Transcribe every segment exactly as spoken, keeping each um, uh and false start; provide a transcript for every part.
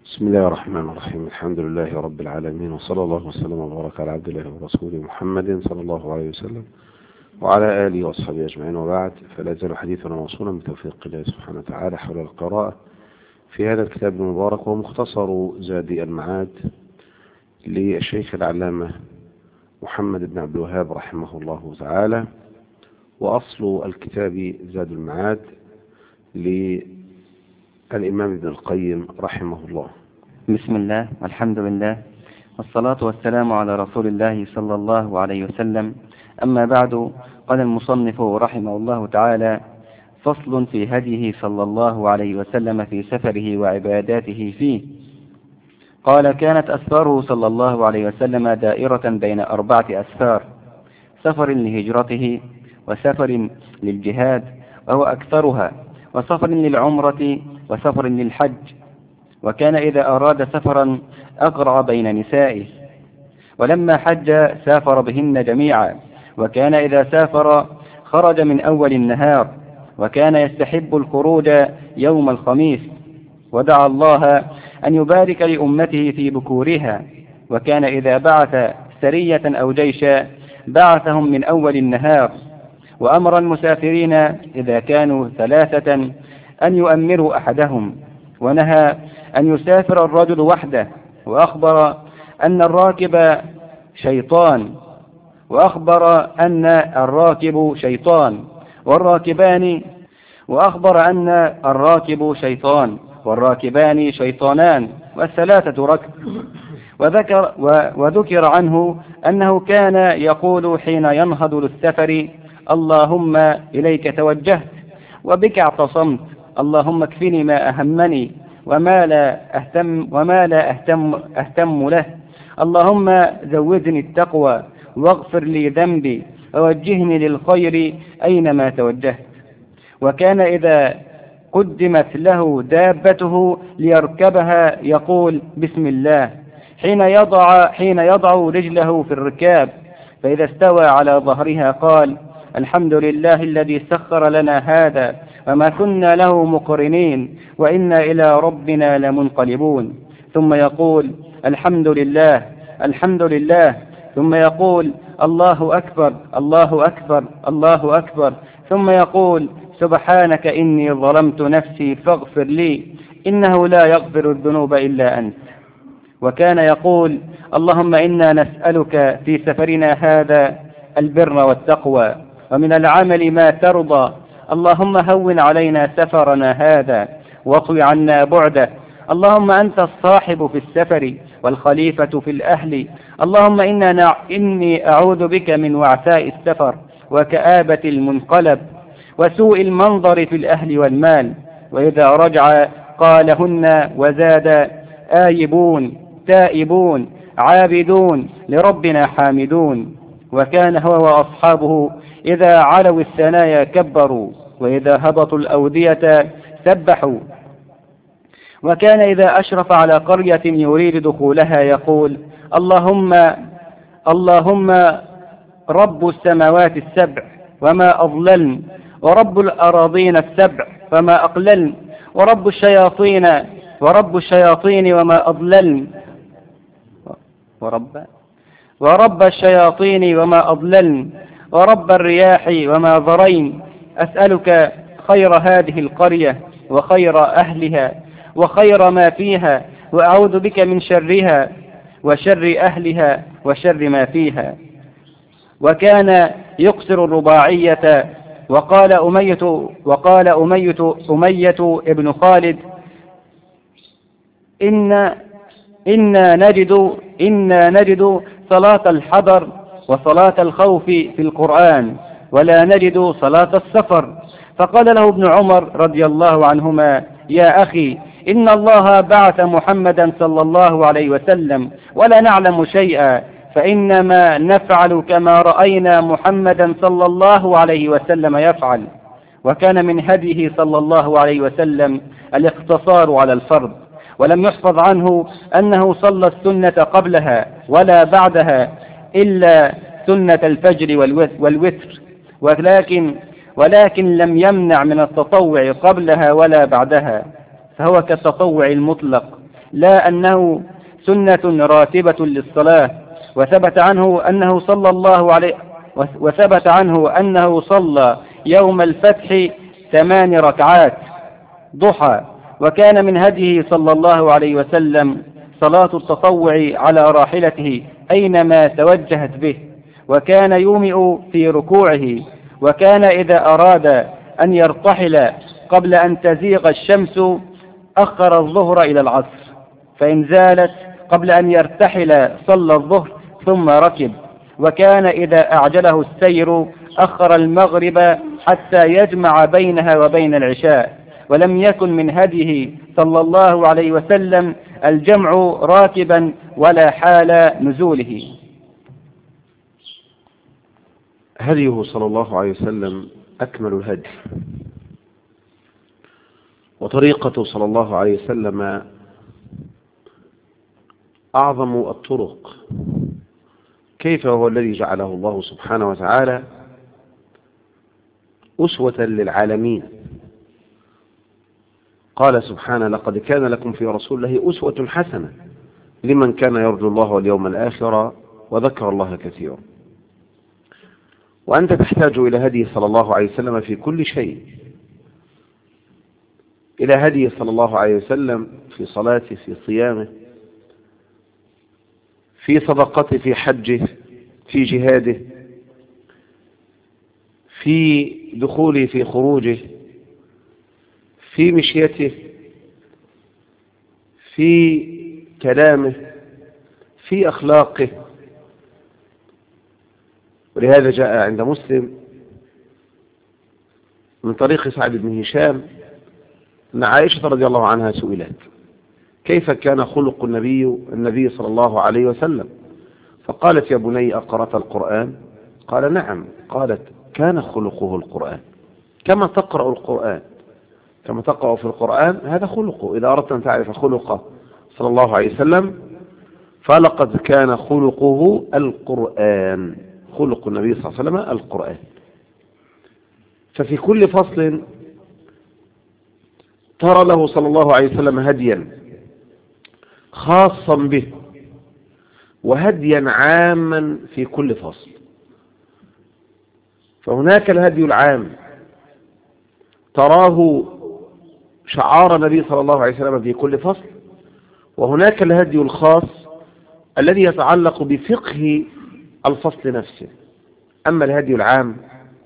بسم الله الرحمن الرحيم. الحمد لله رب العالمين، وصلى الله وسلم وبارك على عبد الله ورسوله محمد صلى الله عليه وسلم وعلى آله وأصحابه أجمعين، وبعد، فلا يزال حديثنا موصولا بتوفيق الله سبحانه وتعالى حول القراءة في هذا الكتاب المبارك، ومختصر زاد المعاد للشيخ العلامة محمد بن عبد الوهاب رحمه الله تعالى. وأصل الكتاب زاد المعاد للإمام ابن القيم رحمه الله. بسم الله والحمد لله والصلاة والسلام على رسول الله صلى الله عليه وسلم. أما بعد، قال المصنف رحمه الله تعالى: فصل في هديه صلى الله عليه وسلم في سفره وعباداته فيه. قال: كانت أسفاره صلى الله عليه وسلم دائرة بين أربعة أسفار: سفر لهجرته، وسفر للجهاد وهو أكثرها، وسفر للعمرة، وسفر للحج. وكان إذا أراد سفرا أقرع بين نسائه، ولما حج سافر بهن جميعا. وكان إذا سافر خرج من أول النهار، وكان يستحب الخروج يوم الخميس، ودعا الله أن يبارك لأمته في بكورها. وكان إذا بعث سرية أو جيشا بعثهم من أول النهار. وأمر المسافرين إذا كانوا ثلاثة أن يؤمروا أحدهم، ونهى أن يسافر الرجل وحده. وأخبر أن الراكب شيطان وأخبر أن الراكب شيطان والراكبان وأخبر أن الراكب شيطان والراكبان شيطانان، والثلاثة ركب. وذكر, وذكر عنه أنه كان يقول حين ينهض للسفر: اللهم إليك توجهت وبك اعتصمت، اللهم اكفني ما أهمني وما لا أهتم, وما لا أهتم, أهتم له، اللهم زودني التقوى واغفر لي ذنبي ووجهني للخير أينما توجهت. وكان إذا قدمت له دابته ليركبها يقول: بسم الله، حين يضع, حين يضع رجله في الركاب. فإذا استوى على ظهرها قال: الحمد لله الذي سخر لنا هذا وما كنا له مقرنين وإنا إلى ربنا لمنقلبون. ثم يقول: الحمد لله الحمد لله. ثم يقول: الله أكبر الله أكبر الله أكبر. ثم يقول: سبحانك إني ظلمت نفسي فاغفر لي، إنه لا يغفر الذنوب إلا أنت. وكان يقول: اللهم إنا نسألك في سفرنا هذا البر والتقوى، ومن العمل ما ترضى، اللهم هون علينا سفرنا هذا واطوي عنا بعده. اللهم أنت الصاحب في السفر والخليفة في الأهل. اللهم إنا إني أعوذ بك من وعثاء السفر وكآبة المنقلب وسوء المنظر في الأهل والمال. وإذا رجع قالهن وزاد: آيبون تائبون عابدون لربنا حامدون. وكان هو وأصحابه إذا علوا الثنايا كبروا، وإذا هبطوا الأودية سبحوا. وكان إذا أشرف على قرية يريد دخولها يقول: اللهم اللهم رب السماوات السبع وما أضللن، ورب الأراضين السبع فما أقللن، ورب الشياطين ورب الشياطين وما أضللن ورب ورب الشياطين وما أضللن، ورب الرياح وما ذرين. أسألك خير هذه القرية وخير أهلها وخير ما فيها، وأعوذ بك من شرها وشر أهلها وشر ما فيها. وكان يقصر الرباعية. وقال أمية وقال أمية أمية ابن خالد: إن إنا نجد إنا نجد صلاة الحضر وصلاة الخوف في القرآن، ولا نجد صلاة السفر. فقال له ابن عمر رضي الله عنهما: يا أخي، إن الله بعث محمدا صلى الله عليه وسلم ولا نعلم شيئا، فإنما نفعل كما رأينا محمدا صلى الله عليه وسلم يفعل. وكان من هديه صلى الله عليه وسلم الاقتصار على الفرض، ولم يحفظ عنه أنه صلى السنة قبلها ولا بعدها إلا سنة الفجر والوتر، ولكن ولكن لم يمنع من التطوع قبلها ولا بعدها، فهو كالتطوع المطلق لا أنه سنة راتبة للصلاة. وثبت عنه أنه صلى الله عليه وثبت عنه أنه صلى يوم الفتح ثمان ركعات ضحى. وكان من هديه صلى الله عليه وسلم صلاة التطوع على راحلته أينما توجهت به، وكان يومئ في ركوعه. وكان إذا أراد أن يرتحل قبل أن تزيغ الشمس أخر الظهر إلى العصر، فإن زالت قبل أن يرتحل صلى الظهر ثم ركب. وكان إذا أعجله السير أخر المغرب حتى يجمع بينها وبين العشاء. ولم يكن من هديه صلى الله عليه وسلم الجمع راكبا ولا حال نزوله. هديه صلى الله عليه وسلم أكمل الهدي، وطريقته صلى الله عليه وسلم أعظم الطرق. كيف هو الذي جعله الله سبحانه وتعالى أسوة للعالمين؟ قال سبحانه: لقد كان لكم في رسول الله أسوة حسنة لمن كان يرجو الله واليوم الآخر وذكر الله كثيرا. وأنت تحتاج إلى هدي صلى الله عليه وسلم في كل شيء، إلى هدي صلى الله عليه وسلم في صلاته، في صيامه، في صدقته، في حجه، في جهاده، في دخوله، في خروجه، في مشيته، في كلامه، في أخلاقه. ولهذا جاء عند مسلم من طريق سعد بن هشام أن عائشة رضي الله عنها سئلت: كيف كان خلق النبي النبي صلى الله عليه وسلم؟ فقالت: يا بني أقرأت القرآن؟ قال: نعم. قالت: كان خلقه القرآن، كما تقرأ القرآن، كما تقرأ في القرآن هذا خلقه. إذا أردت أن تعرف خلقه صلى الله عليه وسلم فلقد كان خلقه القرآن، خلق النبي صلى الله عليه وسلم القرآن. ففي كل فصل ترى له صلى الله عليه وسلم هديا خاصا به، وهديا عاما في كل فصل. فهناك الهدي العام تراه شعار النبي صلى الله عليه وسلم في كل فصل، وهناك الهدي الخاص الذي يتعلق بفقه الفصل نفسه. أما الهدي العام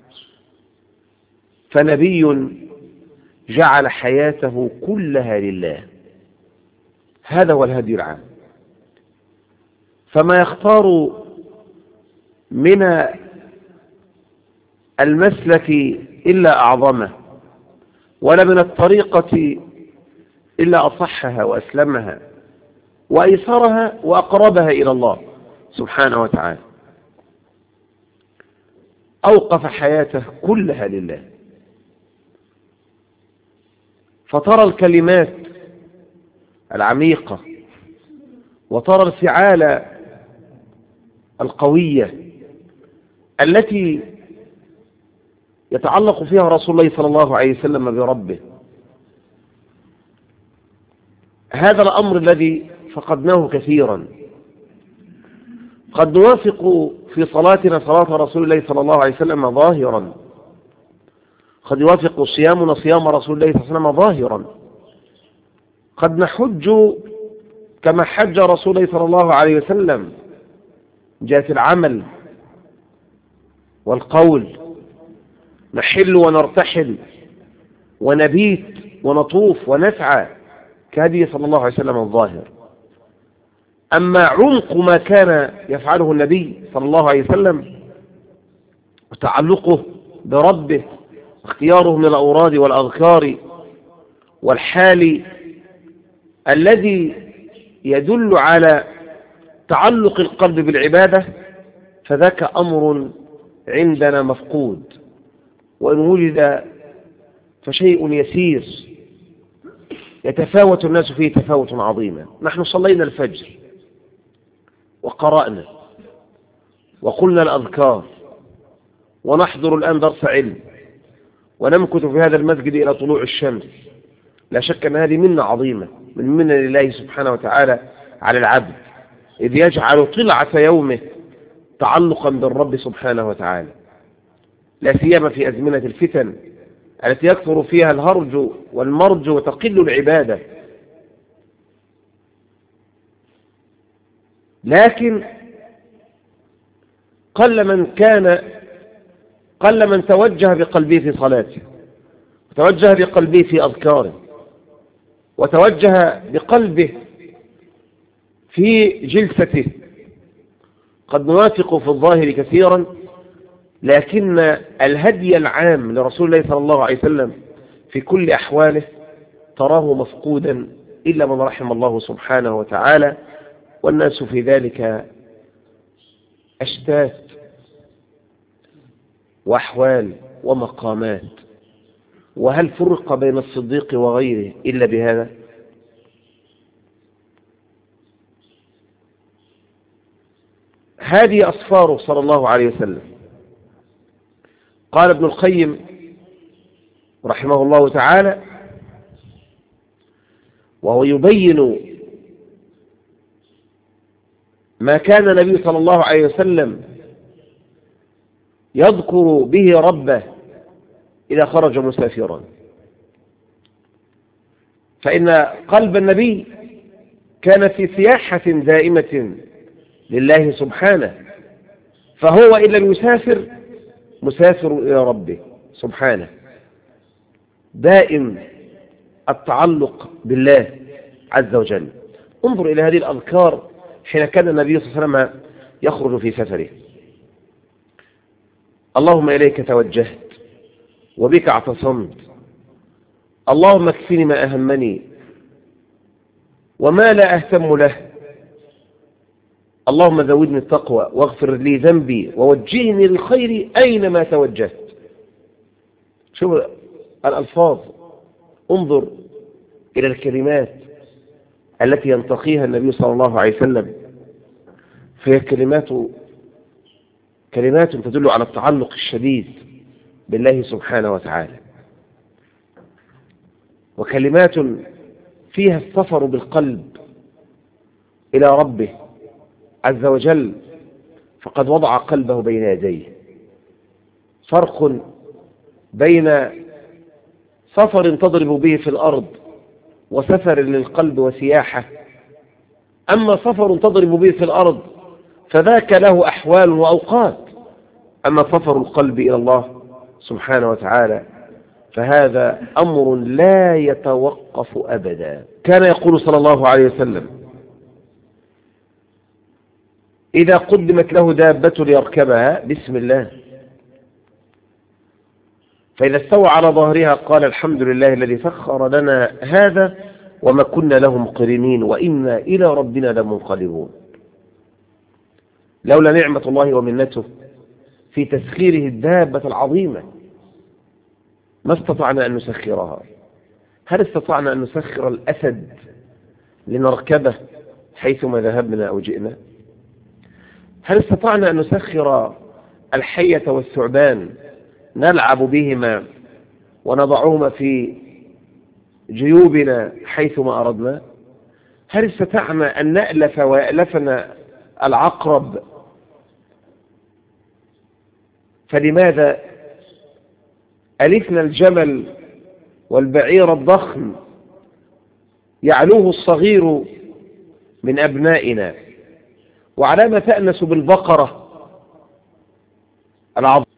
فنبي جعل حياته كلها لله، هذا هو الهدي العام. فما يختار من المسلك إلا أعظمه، ولا من الطريقة إلا أصحها وأسلمها وأيسرها وأقربها إلى الله سبحانه وتعالى. أوقف حياته كلها لله. فترى الكلمات العميقة وترى الفعال القوية التي يتعلق فيها رسول الله صلى الله عليه وسلم بربه. هذا الأمر الذي فقدناه كثيرا. قد نوافق في صلاتنا صلاة رسول الله صلى الله عليه وسلم ظاهرا، قد يوافق صيامنا صيام رسول الله صلى الله عليه وسلم ظاهرا، قد نحج كما حج رسول الله صلى الله عليه وسلم، جاءت العمل والقول، نحل ونرتحل ونبيت ونطوف ونسعى كهدي صلى الله عليه وسلم الظاهر. أما عمق ما كان يفعله النبي صلى الله عليه وسلم وتعلقه بربه، اختياره من الأوراد والأذكار والحال الذي يدل على تعلق القلب بالعبادة، فذاك أمر عندنا مفقود، وإن وجد فشيء يسير يتفاوت الناس فيه تفاوت عظيما. نحن صلينا الفجر وقرأنا وقلنا الأذكار ونحضر الآن درس علم ونمكث في هذا المسجد إلى طلوع الشمس لا شك أن هذه منة عظيمة من منة لله سبحانه وتعالى على العبد، إذ يجعل طلعة يومه تعلقا بالرب سبحانه وتعالى، لا سيما في أزمنة الفتن التي يكثر فيها الهرج والمرج وتقل العبادة. لكن قل من كان قل من توجه بقلبه في صلاته، وتوجه بقلبه في أذكاره، وتوجه بقلبه في جلسته. قد نوافق في الظاهر كثيرا، لكن الهدي العام لرسول الله صلى الله عليه وسلم في كل أحواله تراه مفقودا إلا من رحم الله سبحانه وتعالى، والناس في ذلك أشتات وأحوال ومقامات. وهل فرق بين الصديق وغيره إلا بهذا؟ هذه أصفاره صلى الله عليه وسلم. قال ابن القيم رحمه الله تعالى وهو يبين ما كان النبي صلى الله عليه وسلم يذكر به ربه إذا خرج مسافرا، فإن قلب النبي كان في سياحة دائمة لله سبحانه، فهو إن لم يسافر مسافر إلى ربه سبحانه، دائم التعلق بالله عز وجل. انظر إلى هذه الأذكار حين كان النبي صلى الله عليه وسلم يخرج في سفره: اللهم إليك توجهت وبك اعتصمت، اللهم اكفني ما أهمني وما لا أهتم له، اللهم زودني التقوى واغفر لي ذنبي ووجهني للخير أينما توجهت. شوف الألفاظ، انظر إلى الكلمات التي ينتقيها النبي صلى الله عليه وسلم، فهي كلمات كلمات تدل على التعلق الشديد بالله سبحانه وتعالى، وكلمات فيها السفر بالقلب إلى ربه عز وجل، فقد وضع قلبه بين يديه. فرق بين سفر تضرب به في الأرض وسفر للقلب وسياحة. أما سفر تضرب به في الأرض فذاك له أحوال وأوقات، أما سفر القلب إلى الله سبحانه وتعالى فهذا أمر لا يتوقف أبدا. كان يقول صلى الله عليه وسلم: إذا قدمت له دابة ليركبها بسم الله، فإذا استوى على ظهرها قال الحمد لله الذي سخر لنا هذا وما كنا له مقرنين وإنا إلى ربنا لمنقلبون. لولا نعمة الله ومنته في تسخيره الدابة العظيمة ما استطعنا أن نسخرها. هل استطعنا أن نسخر الأسد لنركبه حيثما ذهبنا أو جئنا؟ هل استطعنا أن نسخر الحية والثعبان نلعب بهما ونضعهما في جيوبنا حيثما أردنا؟ هل استطعنا أن نألف ويألفنا العقرب؟ فلماذا ألفنا الجمل والبعير الضخم يعلوه الصغير من أبنائنا؟ وعلامة تأنس بالبقرة العظيمة؟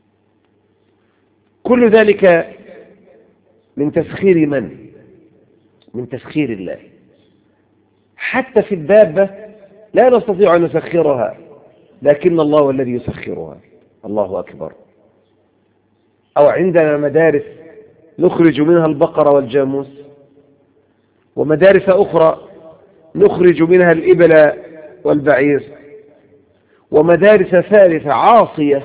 كل ذلك من تسخير من؟ من تسخير الله. حتى في الدابة لا نستطيع أن نسخرها، لكن الله هو الذي يسخرها. الله أكبر. أو عندنا مدارس نخرج منها البقرة والجاموس، ومدارس أخرى نخرج منها الإبل والبعير، ومدارس ثالثة عاصية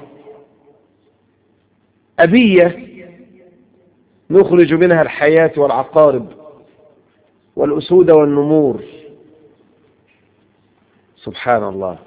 أبية نخرج منها الحياة والعقارب والأسود والنمور. سبحان الله،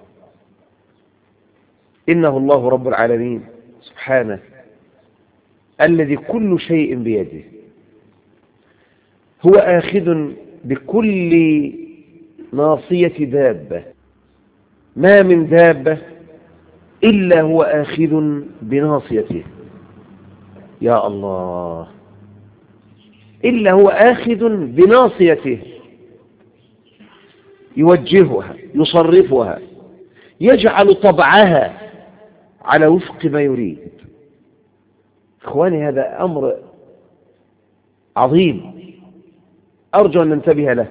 إنه الله رب العالمين سبحانه الذي كل شيء بيده. هو آخذ بكل ناصية دابة، ما من دابة إلا هو آخذ بناصيته. يا الله، إلا هو آخذ بناصيته، يوجهها، يصرفها، يجعل طبعها على وفق ما يريد. إخواني، هذا أمر عظيم أرجو أن ننتبه له.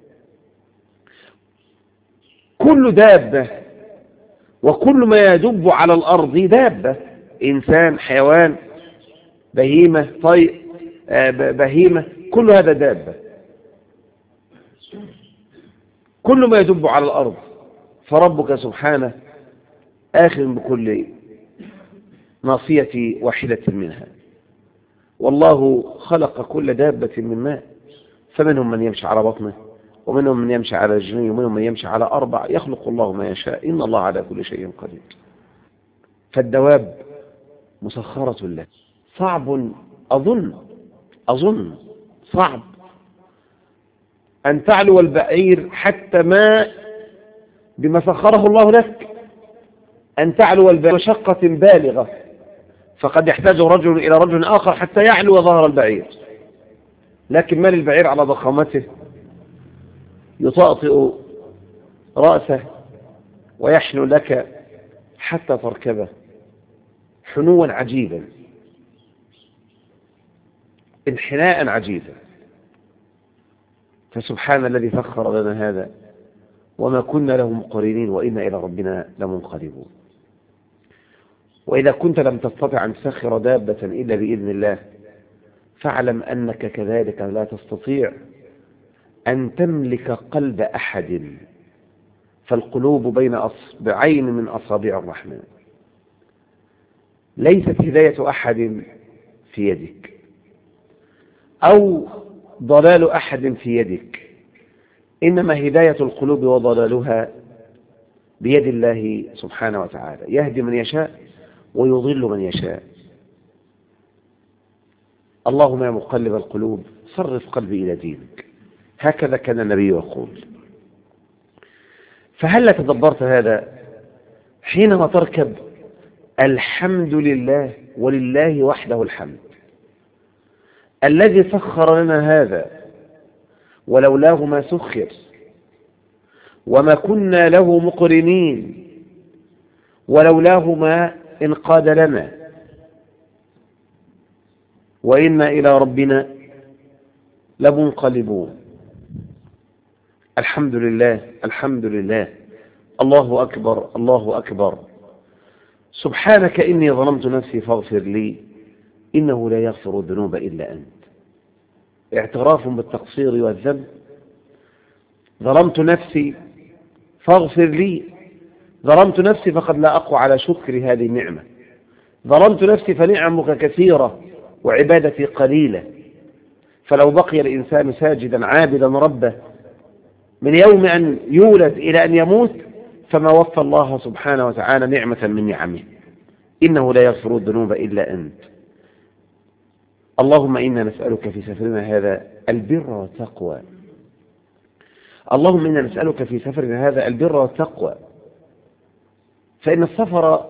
كل دابة وكل ما يدب على الأرض دابة، إنسان، حيوان، بهيمة، طير، بهيمة، كل هذا دابة، كل ما يدب على الأرض. فربك سبحانه آخذ بكل ناصية واحدة منها. والله خلق كل دابة من ماء، فمنهم من يمشي على بطنه، ومنهم من يمشي على رجلين، ومنهم من يمشي على أربع، يخلق الله ما يشاء، إن الله على كل شيء قدير. فالدواب مسخرة له. صعب، أظن أظن صعب أن تعلو البعير حتى ما بما سخره الله لك، أن تعلو البعير مشقة بالغة، فقد يحتاج رجل إلى رجل آخر حتى يعلو ظهر البعير. لكن ما للبعير على ضخامته يطأطئ رأسه ويحنو لك حتى تركبه حنوا عجيبا، انحناء عجيبا. فسبحان الذي سخر لنا هذا، وما كنا له مقرنين وإنا إلى ربنا لمنقلبون. وإذا كنت لم تستطع أن تسخر دابة إلا بإذن الله، فاعلم أنك كذلك لا تستطيع أن تملك قلب أحد، فالقلوب بين أصبعين من أصابع الرحمن. ليست هداية أحد في يدك، أو ضلال أحد في يدك، إنما هداية القلوب وضلالها بيد الله سبحانه وتعالى، يهدي من يشاء ويضل من يشاء. اللهم يا مقلب القلوب صرف قلبي إلى دينك، هكذا كان النبي يقول. فهل تدبرت هذا حينما تركب الحمد لله ولله وحده الحمد، الذي سخر لنا هذا ولولاه ما سخر، وما كنا له مقرنين ولولاه ما انقاد لنا، وإنا إلى ربنا لمنقلبون. الحمد لله، الحمد لله، الله أكبر، الله أكبر. سبحانك إني ظلمت نفسي فاغفر لي، إنه لا يغفر الذنوب إلا أنت. اعتراف بالتقصير والذنب. ظلمت نفسي فاغفر لي، ظلمت نفسي فقد لا أقوى على شكر هذه النعمة، ظلمت نفسي فنعمك كثيرة وعبادتي قليلة. فلو بقي الإنسان ساجدا عابدا ربه من يوم أن يولد إلى أن يموت فما وفى الله سبحانه وتعالى نعمة من نعمه. إنه لا يغفر الذنوب إلا أنت. اللهم إنا نسألك في سفرنا هذا البر والتقوى، اللهم إنا نسألك في سفرنا هذا البر والتقوى، فإن السفر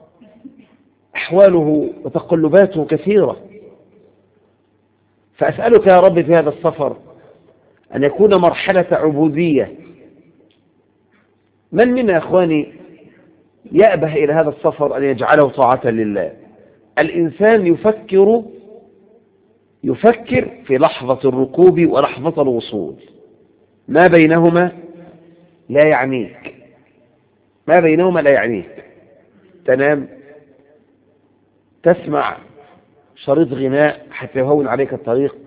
أحواله وتقلباته كثيرة. فأسألك يا رب في هذا السفر أن يكون مرحلة عبودية. من منا أخواني يأبه إلى هذا السفر أن يجعله طاعة لله؟ الإنسان يفكر يفكر في لحظة الركوب ولحظة الوصول، ما بينهما لا يعنيك، ما بينهما لا يعنيك. تنام تسمع شريط غناء حتى يهون عليك الطريق،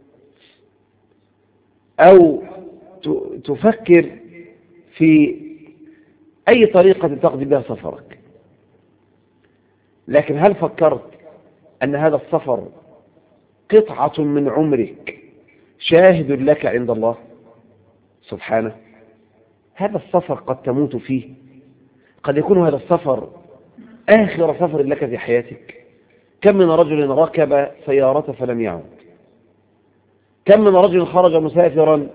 أو تفكر في أي طريقة تقضي بها سفرك. لكن هل فكرت أن هذا السفر قطعة من عمرك شاهد لك عند الله سبحانه؟ هذا السفر قد تموت فيه، قد يكون هذا السفر آخر سفر لك في حياتك. كم من رجل ركب سيارة فلم يعود، كم من رجل خرج مسافرا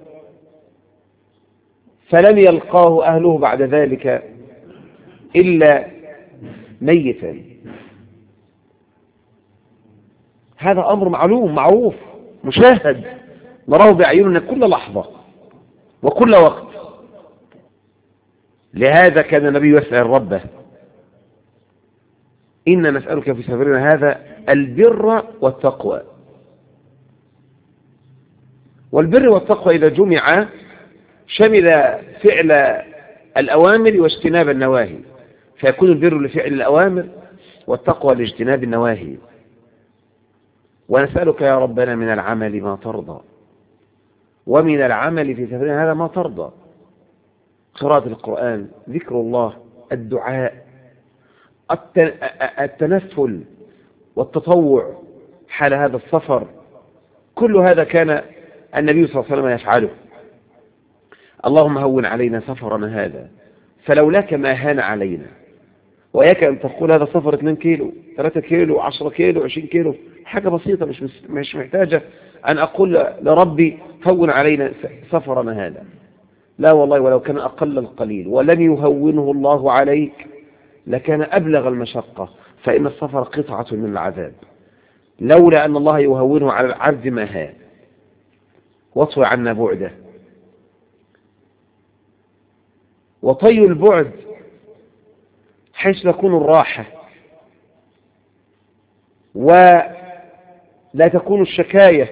فلم يلقاه أهله بعد ذلك إلا ميتا. هذا أمر معلوم معروف مشاهد نراه بأعيننا كل لحظة وكل وقت. لهذا كان النبي يسأل ربه: إنا نسألك في سفرنا هذا البر والتقوى. والبر والتقوى إذا جمع شمل فعل الأوامر واجتناب النواهي، فيكون البر لفعل الأوامر والتقوى لاجتناب النواهي. ونسألك يا ربنا من العمل ما ترضى، ومن العمل في سفرنا هذا ما ترضى: قراءة القرآن، ذكر الله، الدعاء، التنفل والتطوع حال هذا السفر. كل هذا كان النبي صلى الله عليه وسلم يفعله. اللهم هون علينا سفرنا هذا، فلولاك ما هان علينا. وإياك أن تقول هذا سفر اثنين كيلو ثلاثة كيلو عشرة كيلو عشرين كيلو، حاجة بسيطة مش مش محتاجة أن أقول لربي هون علينا سفرنا هذا. لا والله، ولو كان أقل القليل ولم يهونه الله عليك لكان أبلغ المشقة، فإن السفر قطعة من العذاب. لولا أن الله يهونه على العبد ما هان. واطوي عنا بعده. وطي البعد حيث تكون الراحة ولا تكون الشكاية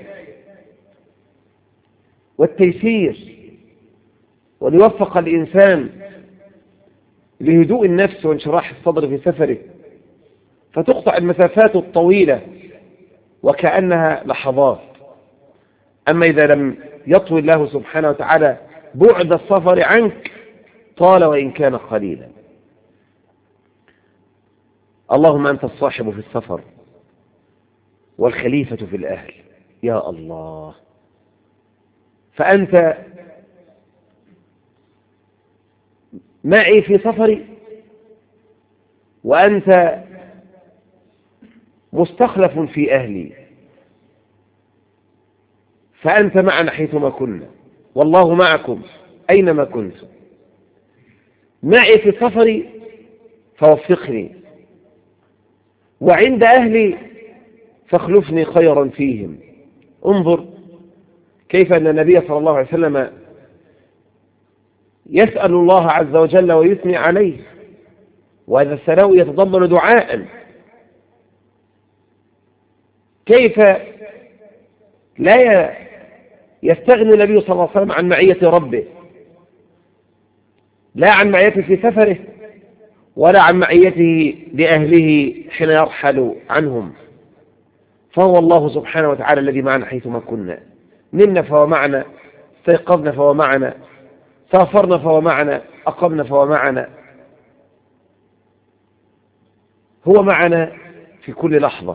والتيسير، وليوفق الإنسان لهدوء النفس وانشراح الصدر في سفره، فتقطع المسافات الطويلة وكأنها لحظات. أما إذا لم يطوي الله سبحانه وتعالى بعد السفر عنك طال وإن كان قليلا. اللهم أنت الصاحب في السفر والخليفة في الأهل. يا الله، فأنت معي في سفري، وأنت مستخلف في أهلي، فأنت معنا حيثما كنا، والله معكم أينما كنتم. معي في سفري فوفقني، وعند أهلي فاخلفني خيرا فيهم. انظر كيف أن النبي صلى الله عليه وسلم يسأل الله عز وجل ويثني عليه، وهذا الثناء يتضمن دعاء. كيف لا يستغني النبي صلى الله عليه وسلم عن معية ربه، لا عن معيته في سفره ولا عن معيته لأهله حين يرحل عنهم. فهو الله سبحانه وتعالى الذي معنا حيثما كنا. نمنا فهو معنا، استيقظنا فهو معنا، سافرنا فهو معنا، أقمنا فهو معنا. هو معنا في كل لحظة،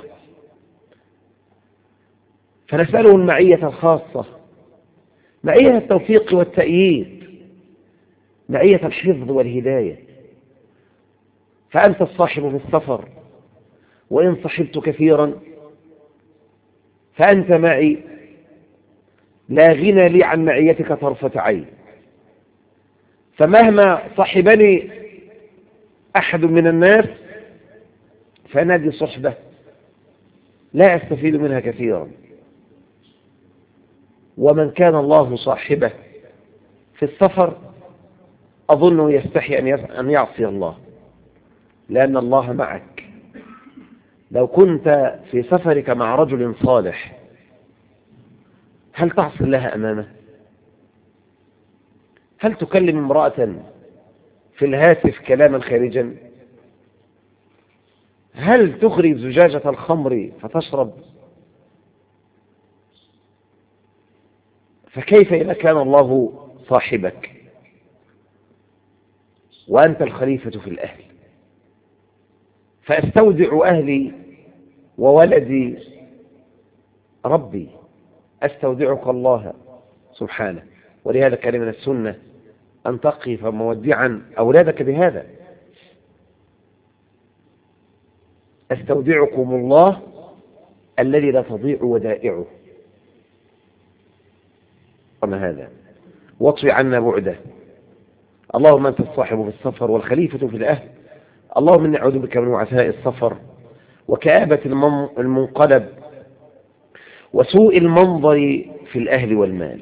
فنسأله المعية الخاصة، معية التوفيق والتأييد، معية الحفظ والهداية. فأنت الصاحب في السفر، وإن صحبت كثيرا فأنت معي، لا غنى لي عن معيتك طرفة عين. فمهما صحبني أحد من الناس فنادي صحبة لا أستفيد منها كثيرا. ومن كان الله صاحبه في السفر أظنه يستحي أن يعصي الله، لأن الله معك. لو كنت في سفرك مع رجل صالح هل تعصي الله أمامه؟ هل تكلم امرأة في الهاتف كلاما خارجا؟ هل تخرج زجاجة الخمر فتشرب؟ فكيف إذا كان الله صاحبك وأنت الخليفة في الأهل؟ فأستودع أهلي وولدي ربي، أستودعك الله سبحانه. ولهذا كان من السنة أن تقف مودعا أولادك بهذا: أستودعكم الله الذي لا تضيع ودائعه. هذا واطفي عنا بعده. اللهم أنت الصاحب في السفر والخليفة في الأهل. اللهم إني أعوذ بك من وعثاء السفر وكآبة المنقلب وسوء المنظر في الأهل والمال.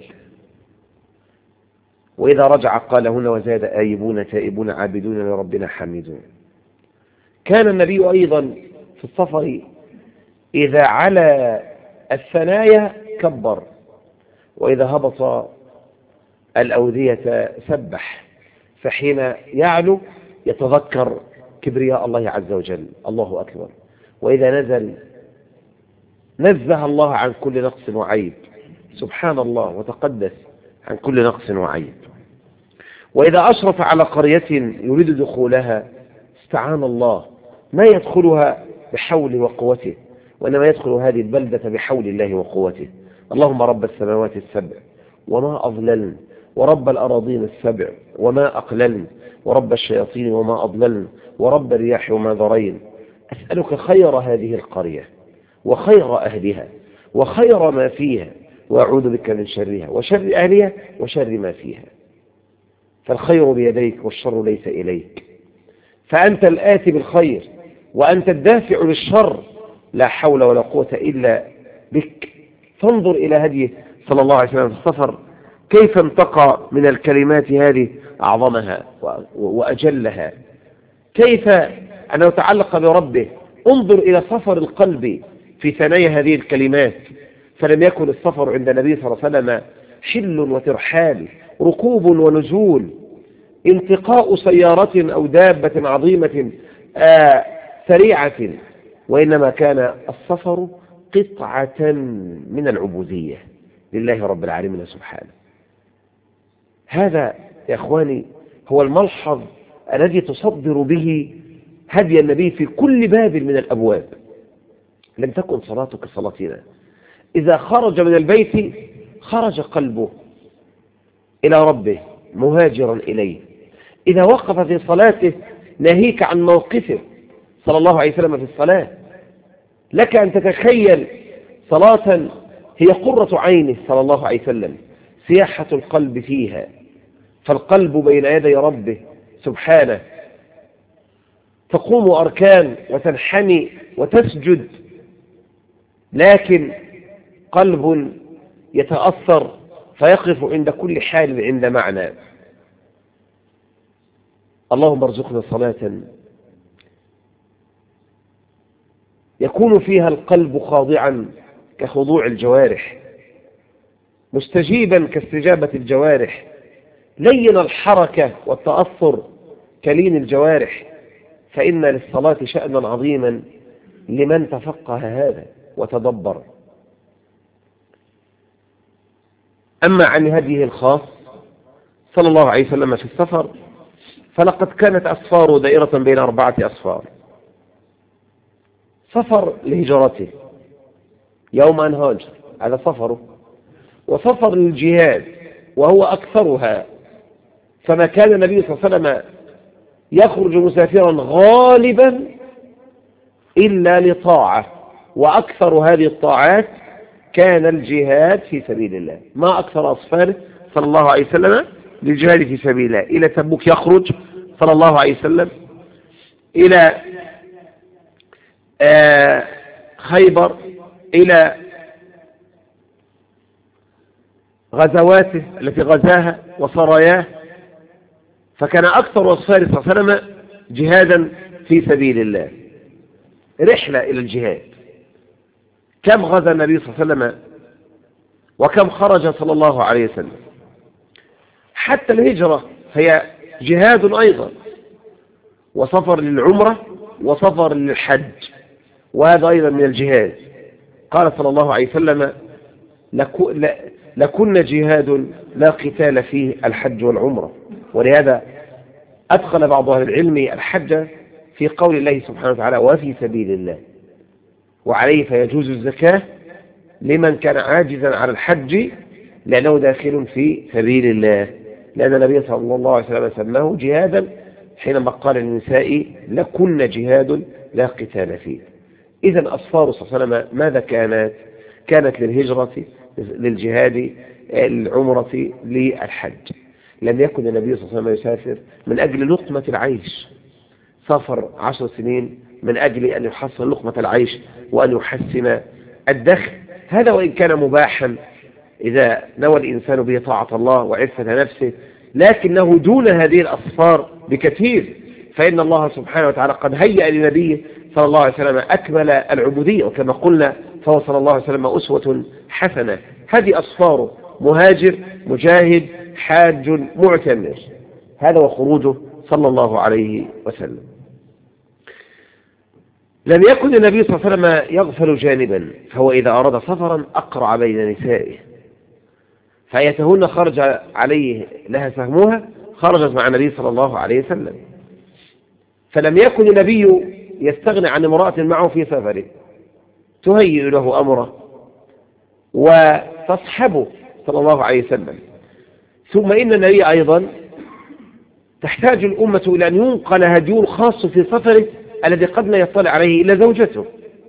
وإذا رجع قال هنا وزاد آيبون تائبون عابدون لربنا حامدون. كان النبي أيضا في السفر إذا على الثنايا كبر، وإذا هبط الأودية سبح، فحين يعلو يتذكر كبرياء الله عز وجل، الله أكبر. وإذا نزل نزه الله عن كل نقص وعيب، سبحان الله وتقدس عن كل نقص وعيب. وإذا أشرف على قرية يريد دخولها استعان الله، ما يدخلها بحوله وقوته، وإنما يدخل هذه البلدة بحول الله وقوته. اللهم رب السماوات السبع وما أضللن، ورب الأراضين السبع وما أقللن، ورب الشياطين وما أضللن، ورب الرياح وما ذرين، أسألك خير هذه القرية وخير أهلها وخير ما فيها، وأعوذ بك من شرها وشر أهلها وشر ما فيها. فالخير بيديك والشر ليس إليك، فأنت الآتي بالخير وأنت الدافع للشر، لا حول ولا قوة إلا بك. فانظر إلى هديه صلى الله عليه وسلم في السفر، كيف انتقى من الكلمات هذه أعظمها وأجلها، كيف أنه تعلق بربه. انظر إلى سفر القلب في ثنايا هذه الكلمات، فلم يكن السفر عند النبي صلى الله عليه وسلم حل وترحال، ركوب ونزول، انتقاء سيارة أو دابة عظيمة آه سريعة، وإنما كان السفر قطعة من العبودية لله رب العالمين سبحانه. هذا يا أخواني هو الملحظ الذي تصدر به هدي النبي في كل باب من الأبواب. لم تكن صلاته كصلاتنا، إذا خرج من البيت خرج قلبه إلى ربه مهاجرا إليه، إذا وقف في صلاته ناهيك عن موقفه صلى الله عليه وسلم في الصلاة. لك أن تتخيل صلاة هي قرة عينه صلى الله عليه وسلم، سياحة القلب فيها، فالقلب بين يدي ربه سبحانه، تقوم أركان وتنحني وتسجد، لكن قلب يتأثر فيقف عند كل حال عند معنى. اللهم ارزقنا صلاة يكون فيها القلب خاضعا كخضوع الجوارح، مستجيبا كاستجابة الجوارح، لين الحركة والتأثر كلين الجوارح، فإن للصلاة شأنا عظيما لمن تفقه هذا وتدبر. أما عن هديه الخاص صلى الله عليه وسلم في السفر، فلقد كانت أسفاره دائرة بين أربعة أسفار: سفر لهجرته يوم أن هاجر، هذا سفره، وسفر للجهاد وهو أكثرها، فما كان النبي صلى الله عليه وسلم يخرج مسافرا غالبا إلا لطاعة، وأكثر هذه الطاعات كان الجهاد في سبيل الله. ما أكثر أسفاره صلى الله عليه وسلم للجهاد في سبيل الله. إلى تبوك يخرج صلى الله عليه وسلم، إلى آه خيبر، إلى غزواته التي غزاها وسراياه، فكان أكثر أسفاره صلى الله عليه وسلم جهادا في سبيل الله، رحلة إلى الجهاد. كم غزا النبي صلى الله عليه وسلم وكم خرج صلى الله عليه وسلم. حتى الهجرة هي جهاد أيضا، وسفر للعمرة وسفر للحج، وهذا أيضا من الجهاد. قال صلى الله عليه وسلم: لكن جهاد لا قتال فيه الحج والعمرة. ولهذا أدخل بعض أهل العلم الحج في قول الله سبحانه وتعالى: وفي سبيل الله، وعليه فيجوز الزكاة لمن كان عاجزا على الحج لأنه داخل في سبيل الله، لأن النبي صلى الله عليه وسلم سماه جهادا حينما قال للنساء: لكن جهاد لا قتال فيه. إذن أسفار صلى الله عليه وسلم ماذا كانت؟ كانت للهجرة، للجهاد، العمرة للحج. لم يكن النبي صلى الله عليه وسلم يسافر من أجل لقمة العيش، سافر عشر سنين من أجل أن يحصل لقمة العيش وأن يحسن الدخل. هذا وإن كان مباحا إذا نوى الإنسان به طاعة الله وعفة نفسه، لكنه دون هذه الأصفار بكثير، فإن الله سبحانه وتعالى قد هيأ لنبيه صلى الله عليه وسلم أكمل العبودية، وكما قلنا فهو صلى الله عليه وسلم أسوة حسنة. هذه أصفاره: مهاجر، مجاهد، حاج، معتمر. هذا وخروجه صلى الله عليه وسلم. لم يكن النبي صلى الله عليه وسلم يغفل جانبا، فهو إذا أراد سفرا أقرع بين نسائه، فأيتهن خرج عليه لها سهمها خرجت مع النبي صلى الله عليه وسلم. فلم يكن النبي يستغني عن امرأة معه في سفره، تهيئ له أمره وتصحبه صلى الله عليه وسلم. ثم إن النبي أيضا تحتاج الأمة إلى أن ينقل هدي خاص في سفره الذي قد لا يطلع عليه إلا زوجته.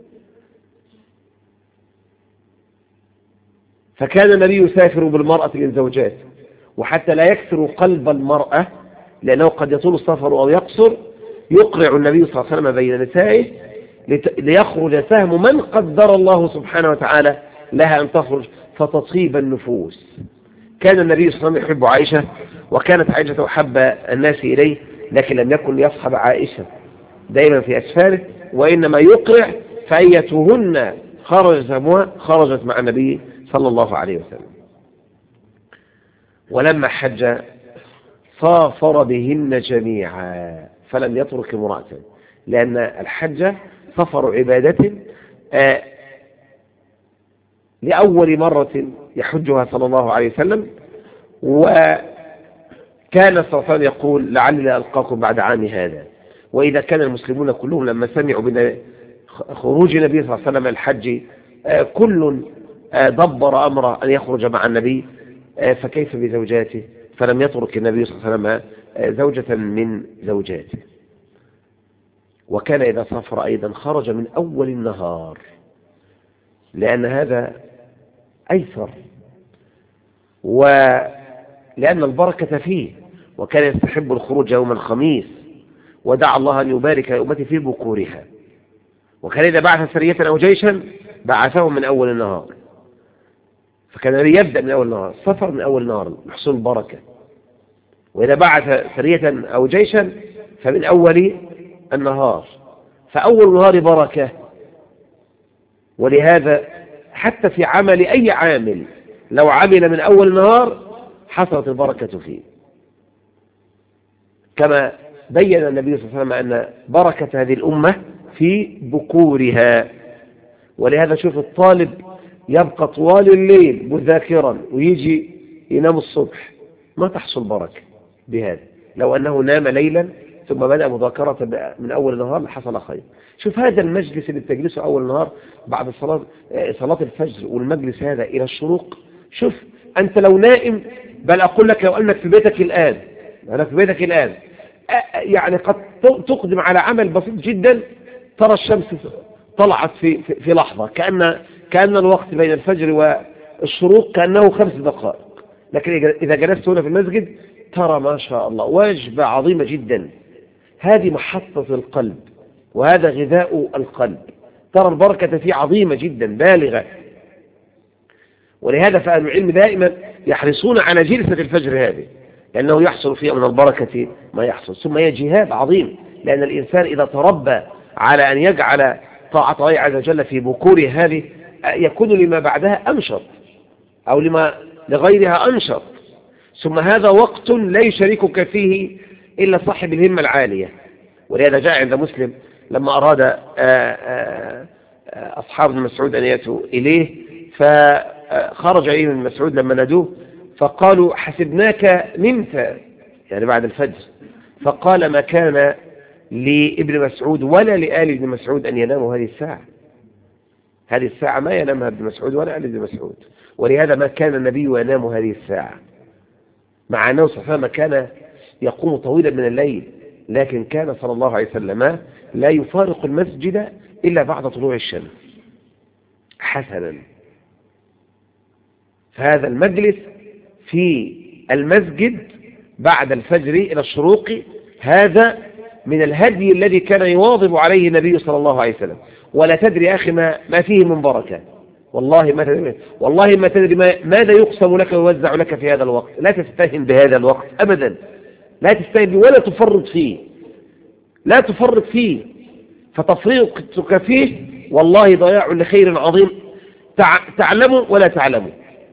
فكان النبي يسافر بالمرأة للزوجات، وحتى لا يكسر قلب المرأة لأنه قد يطول السفر أو يقصر، يقرع النبي صلى الله عليه وسلم بين نسائه ليخرج سهم من قدر الله سبحانه وتعالى لها أن تخرج فتطيب النفوس. كان النبي صلى الله عليه وسلم يحب عائشة، وكانت عائشة أحب الناس إليه، لكن لم يكن يصحب عائشة دائما في أسفاره، وإنما يقرع، فأيتهن خرج سهمها خرجت مع النبي صلى الله عليه وسلم. ولما حج صافر بهن جميعا فلم يترك امرأة، لأن الحج سفر عبادة آه لأول مرة يحجها صلى الله عليه وسلم. وكان صلى الله عليه وسلم يقول: لعلي لا ألقاكم بعد عام هذا. وإذا كان المسلمون كلهم لما سمعوا بخروج النبي صلى الله عليه وسلم الحج آه كل آه دبر أمره أن يخرج مع النبي، آه فكيف بزوجاته؟ فلم يترك النبي صلى الله عليه وسلم آه زوجة من زوجاته. وكان إذا سافر أيضا خرج من أول النهار، لأن هذا أيسر ولأن البركة فيه. وكان يستحب الخروج يوم الخميس، ودعا الله أن يبارك لأمته في بكورها. وكان إذا بعث سرية أو جيشا بعثهم من أول النهار، فكان يبدأ من أول النهار، سفر من أول النهار لحصول البركة. وإذا بعث سرية أو جيشا فمن أول النهار، فأول النهار بركة. ولهذا حتى في عمل أي عامل لو عمل من أول النهار حصلت البركة فيه، كما بين النبي صلى الله عليه وسلم أن بركة هذه الأمة في بكورها. ولهذا شوف الطالب يبقى طوال الليل مذاكرا ويجي ينام الصبح، ما تحصل بركة بهذا. لو أنه نام ليلا ثم بدأ مذاكرة من أول النهار لحصل خير. شوف هذا المجلس اللي بتجلسه أول النهار بعد صلاة صلاة الفجر، والمجلس هذا إلى الشروق. شوف أنت لو نائم، بل أقول لك لو أنك في بيتك الآن، أنا في بيتك الآن يعني قد تقدم على عمل بسيط جدا، ترى الشمس طلعت في في, في لحظة، كأن كأن الوقت بين الفجر والشروق كأنه خمس دقائق. لكن إذا جلست هنا في المسجد ترى ما شاء الله وجبة عظيمة جدا. هذه محطة القلب وهذا غذاء القلب، ترى البركة فيه عظيمة جدا بالغة. ولهذا فأهل العلم دائما يحرصون على جلسة الفجر هذه، لأنه يحصل فيها من البركة ما يحصل. ثم هي جهاد عظيم، لأن الإنسان إذا تربى على أن يجعل طاعة الله عز وجل في بكور هذه يكون لما بعدها أنشط، أو لما لغيرها أنشط. ثم هذا وقت لا يشاركك فيه إلا صاحب الهمة العالية. ولهذا جاء عند مسلم لما أراد أصحاب ابن مسعود أن يأتوا إليه، فخرج إليه ابن مسعود لما نادوه فقالوا: حسبناك نمت، يعني بعد الفجر. فقال: ما كان لابن مسعود ولا لآل ابن مسعود أن يناموا هذه الساعة، هذه الساعة ما ينامها ابن مسعود ولا آل ابن مسعود. ولهذا ما كان النبي ينام هذه الساعة، مع أنه صلى الله عليه وسلم كان يقوم طويلا من الليل، لكن كان صلى الله عليه وسلم لا يفارق المسجد إلا بعد طلوع الشمس حسنا. فهذا المجلس في المسجد بعد الفجر إلى الشروق هذا من الهدي الذي كان يواظب عليه النبي صلى الله عليه وسلم. ولا تدري يا أخي ما, ما فيه من بركة، والله ما تدري, والله ما تدري ما ماذا يقسم لك ويوزع لك في هذا الوقت. لا تستهن بهذا الوقت أبدا، لا تستهن ولا تفرط فيه، لا تفرط فيه، فتفريطك فيه والله ضياع لخير عظيم تعلموا ولا تعلموا.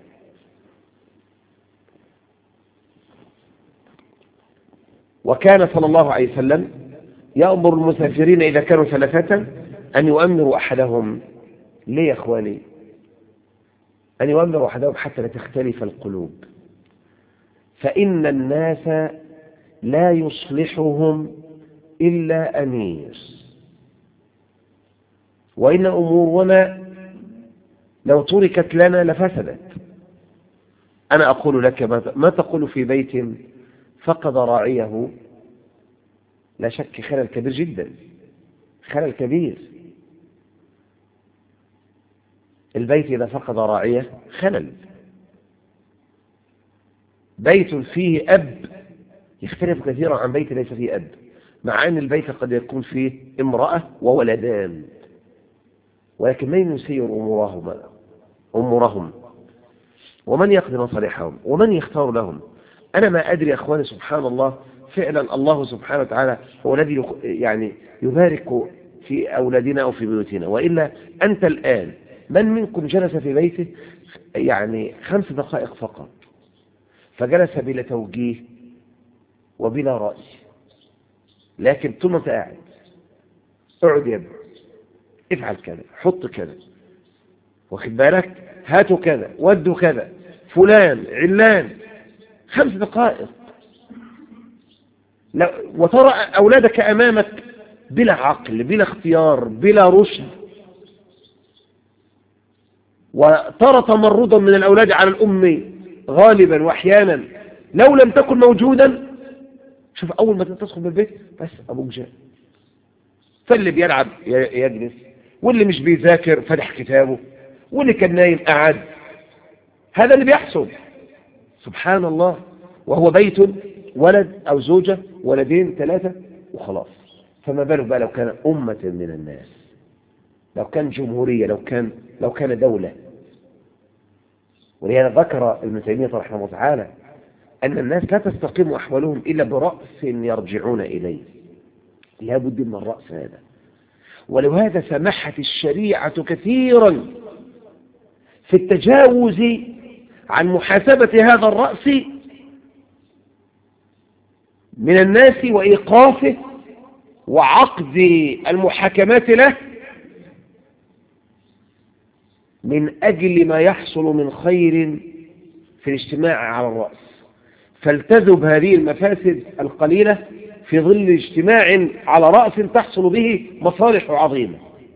وكان صلى الله عليه وسلم يأمر المسافرين إذا كانوا ثلاثة أن يؤمروا أحدهم. ليه يا أخواني؟ أن يؤمروا أحدهم حتى لا تختلف القلوب، فإن الناس لا يصلحهم إلا أمير، وإن أمورنا لو تركت لنا لفسدت. أنا أقول لك ما تقول في بيت فقد راعيه، لا شك خلل كبير جدا، خلل كبير. البيت إذا فقد راعيه خلل. بيت فيه أب يختلف كثيرا عن بيت ليس فيه أب، مع أن البيت قد يكون فيه امرأة وولدان، ولكن من يسير أمورهم أمورهم ومن يقضي مصالحهم ومن يختار لهم؟ أنا ما أدري أخواني، سبحان الله، فعلا الله سبحانه وتعالى هو الذي يعني يبارك في أولادنا أو في بيوتنا. وإلا أنت الآن من منكم جلس في بيته يعني خمس دقائق فقط فجلس بلا توجيه وبلا رأي، لكن طول ما أنت قاعد اقعد يا ابني، افعل كذا، حط كذا، واخد بالك، هاتوا كذا، ودوا كذا، فلان علان، خمس دقائق. وترى أولادك أمامك بلا عقل، بلا اختيار، بلا رشد، وترى تمردا من الأولاد على الأم غالبا وأحيانا لو لم تكن موجودا. شوف أول ما تدخل بالبيت بس أبوك جاء، فاللي بيلعب يجلس، واللي مش بيذاكر فتح كتابه، واللي كان نايم قعد. هذا اللي بيحصل، سبحان الله. وهو بيت ولد أو زوجة، ولدين ثلاثة وخلاص. فما بالك بقى لو كان أمة من الناس، لو كان جمهورية، لو كان لو كان دولة. ولهذا ذكر ابن تيمية رحمه الله تعالى أن الناس لا تستقيم أحوالهم إلا برأس يرجعون إليه. لا بد من الرأس هذا. ولهذا سمحت الشريعة كثيرا في التجاوز عن محاسبة هذا الرأس من الناس وإيقافه وعقد المحاكمات له من أجل ما يحصل من خير في الاجتماع على الرأس. فالتذب هذه المفاسد القليلة في ظل اجتماع على رأس تحصل به مصالح عظيمة.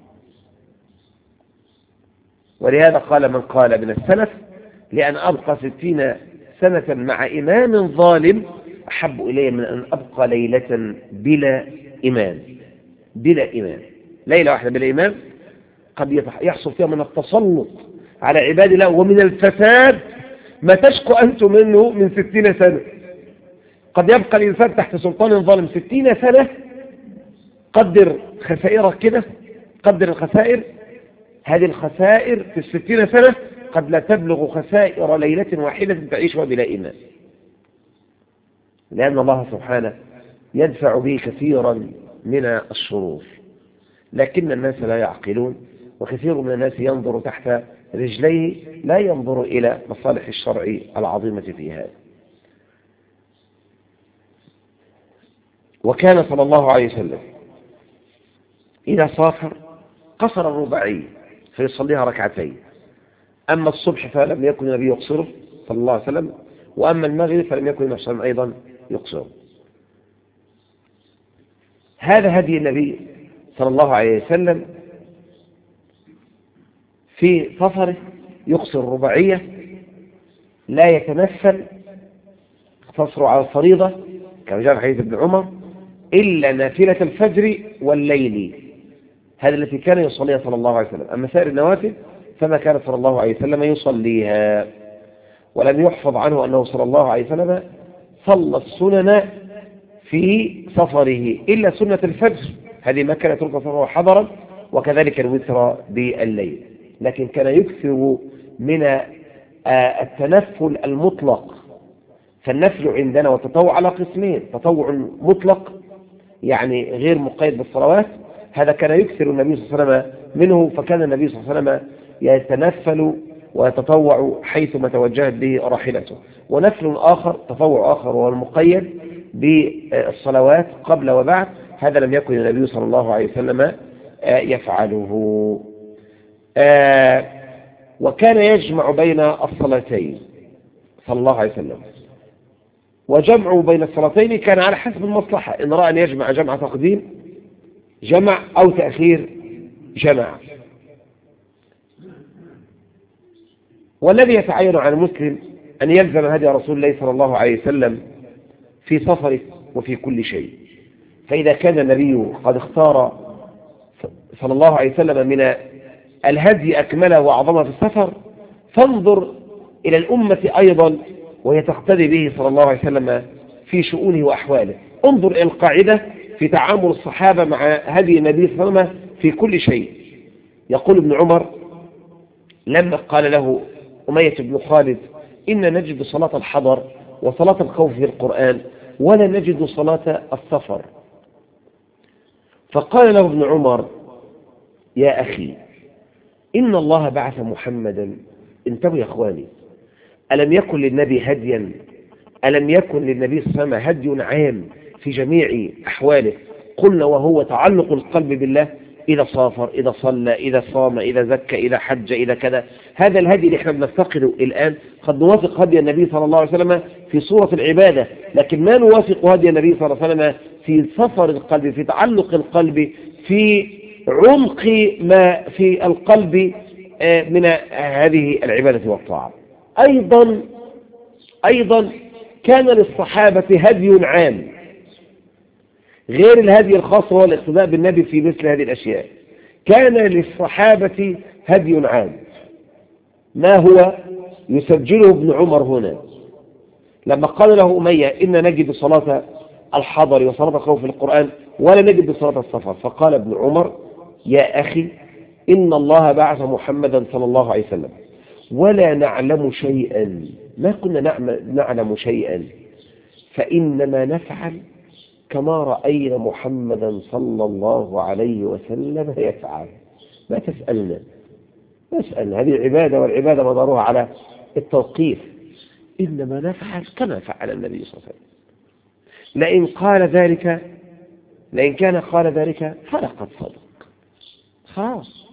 ولهذا قال من قال من السلف: لأن أبقى ستين سنة مع إمام ظالم أحب إلي من أن أبقى ليلة بلا إمام. بلا إمام، ليلة واحدة بلا إمام قد يحصل فيها من التسلط على عباد الله ومن الفساد ما تشكو أنتم منه من ستين سنة. قد يبقى الإنسان تحت سلطان ظالم ستين سنة. قدر خسائرك كده، قدر الخسائر. هذه الخسائر في الستين سنة قد لا تبلغ خسائر ليلة واحدة تعيشها بلا إمام، لأن الله سبحانه يدفع به كثيرا من الشرور. لكن الناس لا يعقلون، وكثير من الناس ينظر تحت رجليه، لا ينظر إلى مصالح الشرع العظيمة في هذا. وكان صلى الله عليه وسلم إذا سافر قصر الرباعية فيصليها ركعتين. أما الصبح فلم يكن النبي يقصره صلى الله عليه وسلم، وأما المغرب فلم يكن النبي صلى الله عليه وسلم أيضا يقصره. هذا هدي النبي صلى الله عليه وسلم في سفره، يقصر الرباعية، لا يتنفل، يقتصر على الفريضة كما جاء في حديث ابن عمر، إلا نافلة الفجر والليل. هذا التي كان يصليها صلى الله عليه وسلم. أما سائر النوافل فما كان صلى الله عليه وسلم يصليها. ولم يحفظ عنه أنه صلى الله عليه وسلم صلى السنن في سفره إلا سنة الفجر، هذه ما كانت تلقى سفره حضرا، وكذلك الوتر بالليل. لكن كان يكثر من التنفل المطلق. فالنفل عندنا والتطوع على قسمين: تطوع مطلق يعني غير مقيد بالصلوات، هذا كان يكثر النبي صلى الله عليه وسلم منه، فكان النبي صلى الله عليه وسلم يتنفل ويتطوع حيثما توجهت به راحلته. ونفل آخر، تطوع آخر، وهو المقيد بالصلوات قبل وبعد، هذا لم يكن النبي صلى الله عليه وسلم يفعله. وكان يجمع بين الصلاتين صلى الله عليه وسلم، وجمعه بين الصلاتين كان على حسب المصلحة، إن رأى أن يجمع جمع تقديم جمع، أو تأخير جمع. والذي يتعين على المسلم أن يلزم هدي رسول الله صلى الله عليه وسلم في سفره وفي كل شيء. فإذا كان النبي قد اختار صلى الله عليه وسلم من الهدي أكمله وأعظمه في السفر، فانظر إلى الأمة أيضا وهي تقتدي به صلى الله عليه وسلم في شؤونه وأحواله. انظر إلى القاعدة في تعامل الصحابة مع هدي النبي صلى الله عليه وسلم في كل شيء. يقول ابن عمر لما قال له أمية بن خالد: إن نجد صلاة الحضر وصلاة الخوف في القرآن ولا نجد صلاة السفر. فقال له ابن عمر: يا أخي، إن الله بعث محمدا. انتبهوا يا أخواني، ألم يكن للنبي هديا؟ ألم يكن للنبي صلى الله عليه وسلم هدي عام في جميع أحواله؟ قلنا وهو تعلق القلب بالله، إذا صافر، إذا صلى، إذا صام، إذا زكى، إذا حج، إذا كذا. هذا الهدي اللي احنا بنفتقده الآن. قد نوافق هدي النبي صلى الله عليه وسلم في صورة العبادة، لكن ما نوافق هدي النبي صلى الله عليه وسلم في سفر القلب، في تعلق القلب، في عمق ما في القلب من هذه العبادة والطاعة. أيضا أيضا كان للصحابة هدي عام غير الهدي الخاص هو الاقتداء بالنبي في مثل هذه الأشياء. كان للصحابة هدي عام، ما هو يسجله ابن عمر هنا لما قال له أمية: إن نجد صلاة الحضر وصلاة الخوف في القرآن ولا نجد صلاة السفر. فقال ابن عمر: يا أخي، إن الله بعث محمدا صلى الله عليه وسلم ولا نعلم شيئا، ما كنا نعلم شيئا، فإنما نفعل كما رأينا محمدا صلى الله عليه وسلم يفعل. ما تسألنا نسأل، هذه عبادة، والعبادة مدارها على التوقيف. إنما نفعل كما فعل النبي صلى الله عليه وسلم. لئن قال ذلك لئن كان قال ذلك فلقد صدق. خلاص،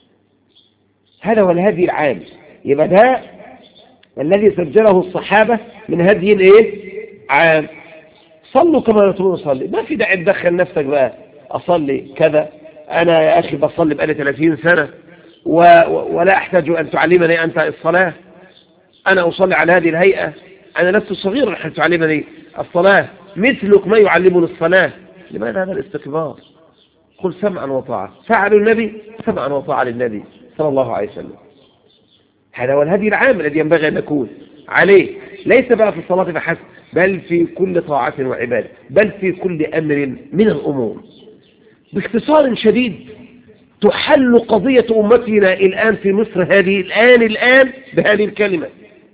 هذا هو الهدي العام. يبقى ده الذي سجله الصحابة من هدي ايه عام. صلوا كما تقولون صلي، ما في داعي تدخل نفسك بقى أصلي كذا. أنا يا أخي بصلي بقالي ثلاثين سنة و... ولا أحتاج أن تعلمني أنت الصلاة. أنا أصلي على هذه الهيئة، أنا لست صغيرا حتى تعلمني الصلاة، مثلك ما يعلمني الصلاة. لماذا هذا الاستكبار؟ قل سمعا وطاعة. فعلوا النبي سمعا وطاعة للنبي صلى الله عليه وسلم. هذا هو الهدي العام الذي ينبغي أن نكون عليه، ليس بقى في الصلاة فحسب، بل في كل طاعة وعبادة، بل في كل أمر من الأمور. باختصار شديد تحل قضية أمتنا الآن في مصر هذه الآن الآن بهذه الكلمة: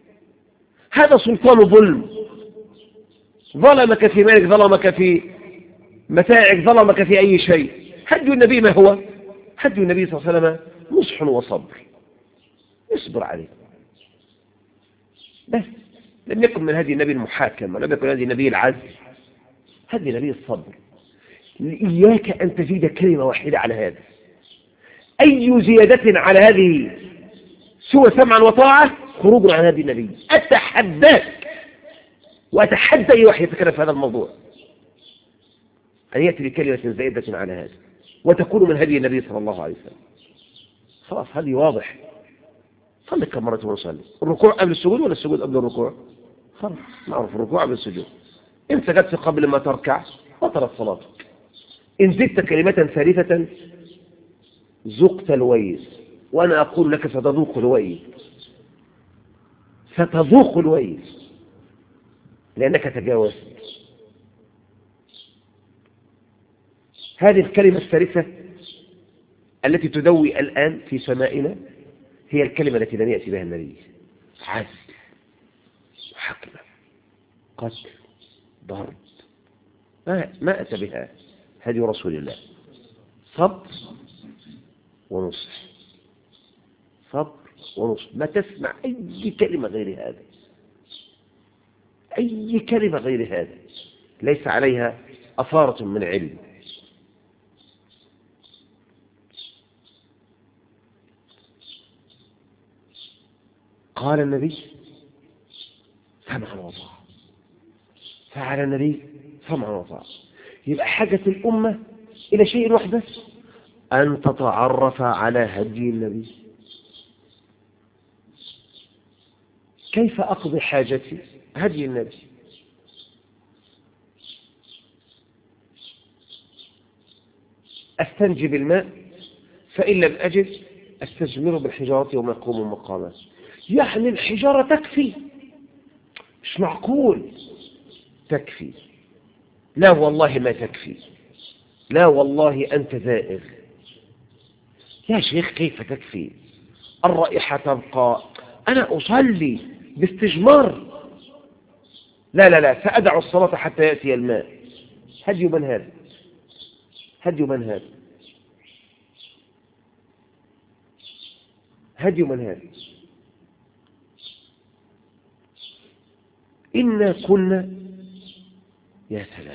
هذا سلطان ظلم، ظلمك في مالك، ظلمك في متاعك، ظلمك في أي شيء. هدي النبي ما هو؟ هدي النبي صلى الله عليه وسلم نصح وصبر، اصبر عليه بس. لم يكن من هدي النبي المحاكم، ولم يكن هدي النبي العزل، هدي النبي الصبر. إياك أن تزيد كلمة واحدة على هذا، أي زيادة على هذه سوى سمعا وطاعة خروج عن هدي النبي. أتحداك وأتحدى أي واحد يتكلم في هذا الموضوع أن يأتي بكلمة زائدة على هذا وتكون من هدي النبي صلى الله عليه وسلم. خلاص، هذه واضح. صلي كم مرة ونصلي. الركوع قبل السجود ولا السجود قبل الركوع؟ خلاص معروف، الركوع قبل السجود. إن سجدت قبل ما تركع بطلت صلاتك. إن زدت كلمة ثالثة ذقت الويل، وأنا أقول لك ستذوق الويل. ستذوق الويل لأنك تجاوزت. هذه الكلمة الثالثة التي تدوي الآن في سمائنا هي الكلمة التي لم يأتي بها النبي: عزل، محاكمة، قتل، ضرب. ما, ما أتى بها هدي رسول الله. صبر ونصح، صبر ونصح. ما تسمع أي كلمة غير هذا، أي كلمة غير هذا ليس عليها أثارة من علم. قال النبي: سمعا وطاعة. فعل النبي: سمعا وطاعة. يبقى حاجة الأمة إلى شيء واحد بس: أن تتعرف على هدي النبي. كيف أقضي حاجتي؟ هدي النبي. أستنجي بالماء، فإن لم أجد أستجمره بالحجارة وما يقوم مقامات. يعني الحجارة تكفي؟ مش معقول تكفي. لا والله ما تكفي، لا والله أنت زائغ يا شيخ. كيف تكفي؟ الرائحة تبقى. أنا أصلي باستجمار. لا لا لا، سأدع الصلاة حتى يأتي الماء. هدي من هذا؟ هدي من هذا؟ هدي من هذا؟ إنا كنا. يا سلام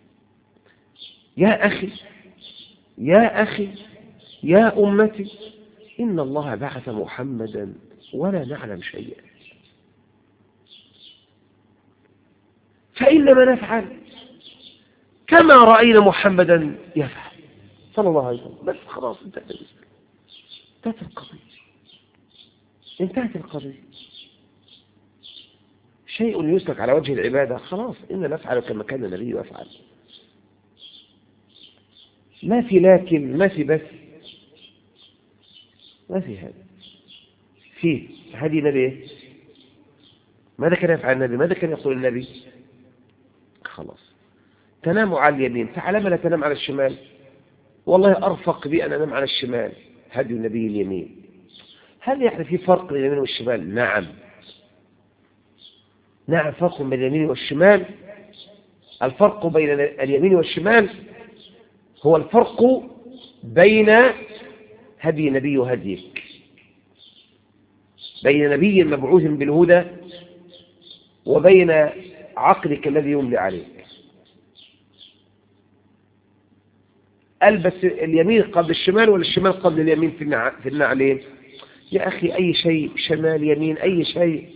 يا أخي، يا أخي، يا أمتي، إن الله بعث محمدا ولا نعلم شيئا، فإنما نفعل كما رأينا محمدا يفعل صلى الله عليه وسلم. بس خلاص انتهت انتهت القضية، انتهت القضية. شيء يسلك على وجه العبادة، خلاص إن نفعل كما كان النبي يفعل. ما في لكن، ما في بس، ما في هذا. في هذه نبي. ماذا كان يفعل النبي؟ ماذا كان يقول النبي؟ خلاص تنام على اليمين، فعلى ما لا تنام على الشمال؟ والله أرفق بي أن أنام على الشمال. هدي النبي اليمين. هل يعني في فرق بين اليمين والشمال؟ نعم نعم فرق بين اليمين والشمال. الفرق بين اليمين والشمال هو الفرق بين هدي النبي وهديك، بين نبي مبعوث بالهدى وبين عقلك الذي يملي عليك. ألبس اليمين قبل الشمال ولا الشمال قبل اليمين في النعلين؟ يا أخي أي شيء، شمال يمين أي شيء.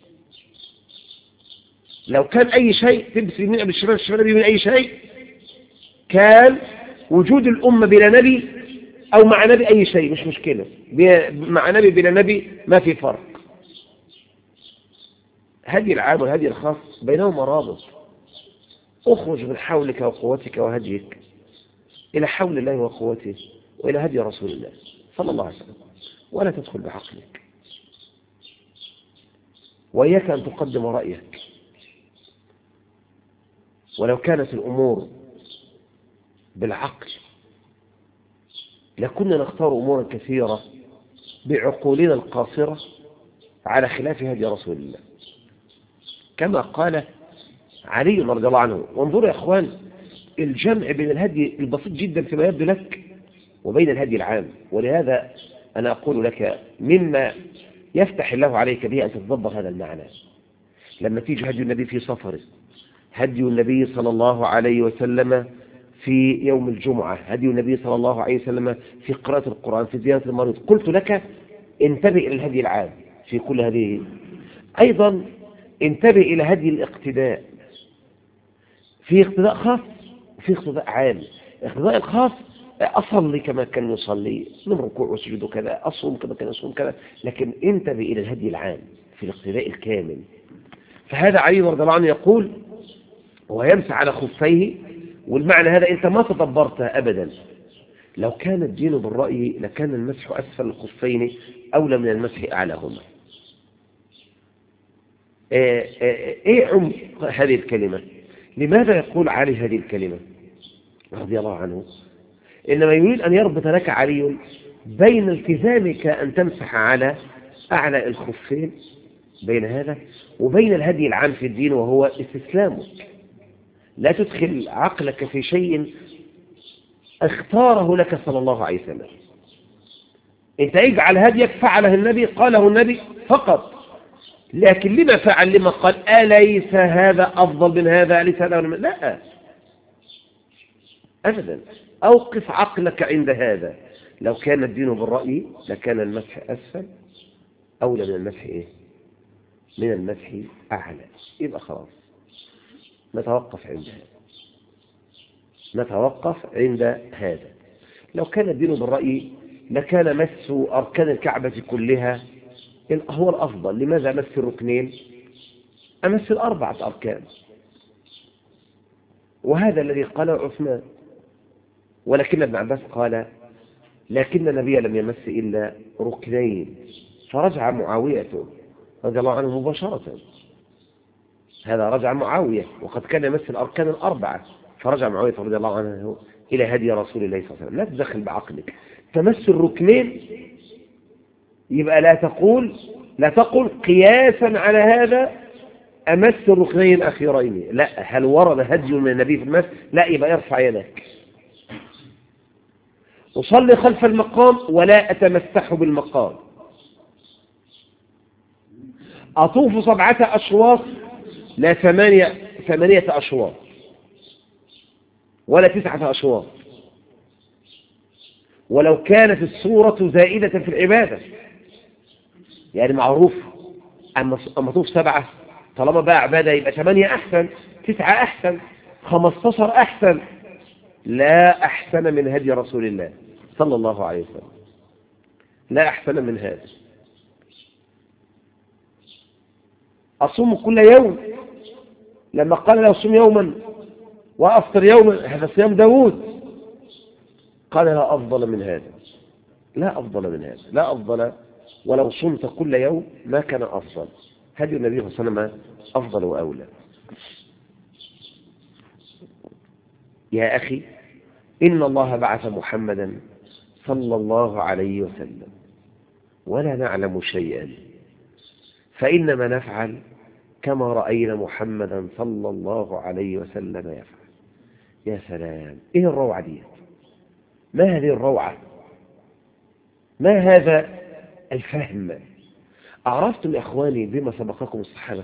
لو كان أي شيء تلبس اليمين قبل الشمال، الشمال قبل اليمين أي شيء، كان وجود الأمة بلا نبي أو مع نبي أي شيء مش مشكلة. مع نبي بلا نبي ما في فرق. هدي العام والهدي الخاص بينهما رابط. اخرج من حولك وقوتك وهديك إلى حول الله وقوته وإلى هدي رسول الله صلى الله عليه وسلم، ولا تدخل بعقلك، وإياك أن تقدم رأيك. ولو كانت الأمور بالعقل لكنا نختار أمورا كثيرة بعقولنا القاصرة على خلاف هدي رسول الله، كما قال علي رضي الله عنه. وانظروا يا أخوان الجمع بين الهدي البسيط جدا فيما يبدو لك وبين الهدي العام. ولهذا أنا أقول لك مما يفتح الله عليك به أن تتدبر هذا المعنى. لما تيجي هدي النبي في سفره، هدي النبي صلى الله عليه وسلم في يوم الجمعة، هدي النبي صلى الله عليه وسلم في قراءة القرآن، في زيارة المريض، قلت لك انتبه إلى الهدي العام في كل هذه. أيضا انتبه إلى هدي الاقتداء، في اقتداء خاص وفي اقتداء عام. الاقتداء الخاص أصلي كما كان يصلي من ركوع وسجود وكذا، أصوم كما كان يصوم كذا، لكن انتبه إلى الهدي العام في الاقتداء الكامل. فهذا علي رضي الله عنه يقول ويمسح على خفيه، والمعنى هذا أنت ما تدبرته أبدا. لو كان الدين بالرأي لكان المسح أسفل الخفين أولى من المسح أعلاهما. ايه عمق هذه الكلمة؟ لماذا يقول علي هذه الكلمة رضي الله عنه؟ إنما يريد أن يربط لك علي بين التزامك أن تمسح على أعلى الخفين، بين هذا وبين الهدي العام في الدين وهو استسلامك. لا تدخل عقلك في شيء اختاره لك صلى الله عليه وسلم. انت اجعل هديك فعله النبي، قاله النبي فقط، لكن لما فعل؟ لما قال أليس هذا أفضل من هذا؟ أليس هذا من... لا أبدا. أوقف عقلك عند هذا. لو كان الدين بالرأي لكان المسح أسفل أولى من المسح إيه؟ من المسح أعلى. يبقى خلاص نتوقف عند هذا، نتوقف عند هذا. لو كان الدين بالرأي لكان مس أركان الكعبة كلها هو الأفضل. لماذا أمس الركنين؟ أمس الأربعة أركان، وهذا الذي قاله عثمان. ولكن ابن عباس قال لكن النبي لم يمس إلا ركنين، فرجع معاوية رضي الله عنه مباشرة. هذا رجع معاوية وقد كان يمس الأركان الأربعة، فرجع معاوية رضي الله عنه إلى هدي رسول الله صلى الله عليه وسلم. لا تدخل بعقلك. تمس الركنين يبقى لا تقول لا تقل قياسا على هذا أمس الركنين الأخيرين. لا، هل ورد هدي من النبي في المس؟ لا، يبقى يرفع يدك. أصلي خلف المقام ولا أتمسح بالمقام. أطوف سبعة أشواط لا ثمانية ثمانية أشواط ولا تسعة أشواط، ولو كانت الصورة زائدة في العبادة. يعني معروف أما أطوف سبعة طالما بقى عبادة يبقى ثمانية أحسن، تسعة أحسن، خمستاشر أحسن. لا أحسن من هدي رسول الله صلى الله عليه وسلم، لا أحسن من هذا. أصوم كل يوم، لما قال له صوم يوما وأفطر يوما، هذا صيام داود. قال لا أفضل من هذا، لا أفضل من هذا، لا أفضل. ولو صمت كل يوم ما كان أفضل. هدي النبي صلى الله عليه وسلم أفضل وأولى. يا أخي، إن الله بعث محمدا صلى الله عليه وسلم ولا نعلم شيئا، فإنما نفعل كما رأينا محمدا صلى الله عليه وسلم يفعل. يا سلام، إيه الروعة دي؟ ما هذه الروعة؟ ما هذا الفهم؟ أعرفتم يا إخواني بما سبقكم الصحابة؟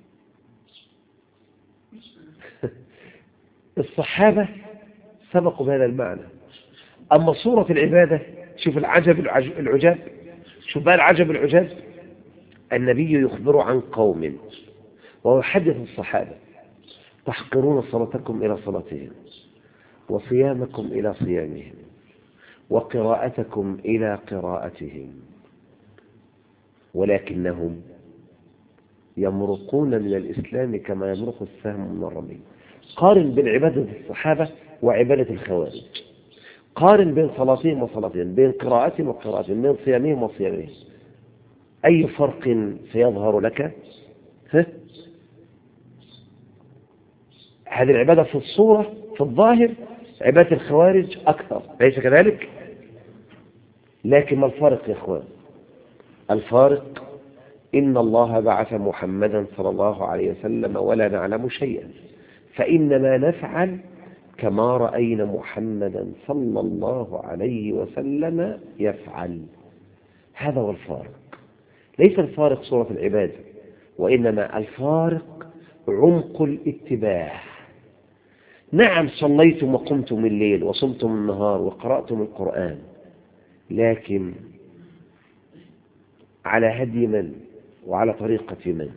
الصحابة سبقوا بهذا المعنى. أما صورة العبادة، شوف العجب العجاب، شوف بقى العجب العجاب. النبي يخبر عن قوم ويحدث الصحابة: تحقرون صلاتكم إلى صلاتهم، وصيامكم إلى صيامهم، وقراءتكم إلى قراءتهم، ولكنهم يمرقون من الإسلام كما يمرق السهم من الرمي. قارن بين عبادة الصحابة وعبادة الخوارج، قارن بين صلاتهم وصلاتهم، بين قراءتهم وقراءتهم، بين صيامهم وصيامهم. أي فرق سيظهر لك؟ ها؟ هذه العبادة في الصورة في الظاهر عبادة الخوارج أكثر، ليس كذلك؟ لكن ما الفارق يا إخوان؟ الفارق إن الله بعث محمدا صلى الله عليه وسلم ولا نعلم شيئا، فإنما نفعل كما رأينا محمدا صلى الله عليه وسلم يفعل. هذا هو الفارق. ليس الفارق صورة العبادة، وإنما الفارق عمق الاتباع. نعم، صليتم وقمتم الليل وصمتم النهار وقرأتم القرآن، لكن على هدي من وعلى طريقة من؟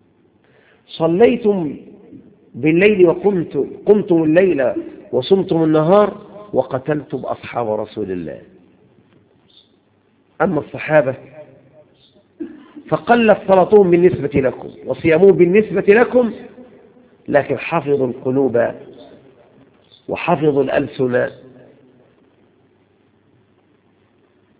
صليتم بالليل وقمتم قمتم الليل وصمتم النهار وقتلتم أصحاب رسول الله. أما الصحابة فقلت صلاتهم بالنسبة لكم وصيامهم بالنسبة لكم، لكن حفظوا القلوب وحفظوا الألسن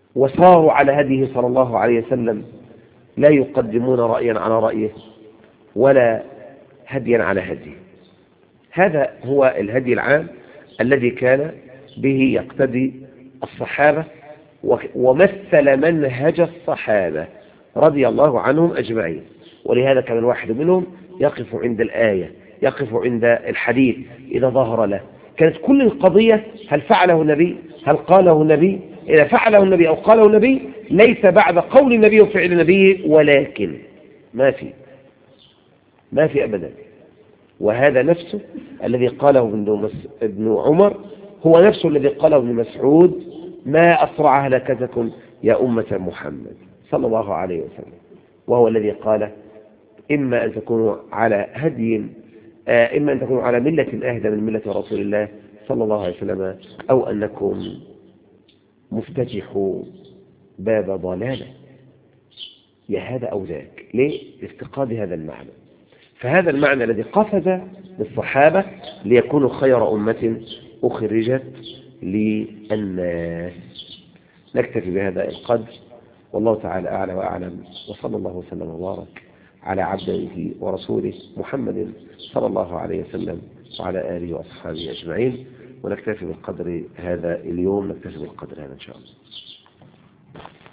وصاروا على هديه صلى الله عليه وسلم، لا يقدمون رأيا على رأيه ولا هديا على هدي. هذا هو الهدي العام الذي كان به يقتدي الصحابة، ومثل منهج الصحابة رضي الله عنهم أجمعين. ولهذا كان الواحد منهم يقف عند الآية، يقف عند الحديث إذا ظهر له. كانت كل القضية هل فعله النبي، هل قاله النبي. إذا فعله النبي أو قاله النبي ليس بعد قول النبي وفعل النبي، ولكن ما في ما في أبدا. وهذا نفسه الذي قاله ابن عمر هو نفسه الذي قاله ابن مسعود: ما أسرع هلكتكم يا أمة محمد صلى الله عليه وسلم. وهو الذي قال: إما أن تكونوا على هدي إما أن تكونوا على ملة أهدى من ملة رسول الله صلى الله عليه وسلم، أو أنكم مفتتحوا باب ضلالة، يا هذا أو ذاك. ليه؟ لافتقاد هذا المعنى. فهذا المعنى الذي قفز للصحابة ليكونوا خير أمة أخرجت للناس. نكتفي بهذا القدر، والله تعالى أعلى وأعلم، وصلى الله وسلم وبارك على عبده ورسوله محمد صلى الله عليه وسلم وعلى آله وأصحابه أجمعين. ونكتفي بالقدر هذا اليوم، نكتفي بالقدر هذا إن شاء الله.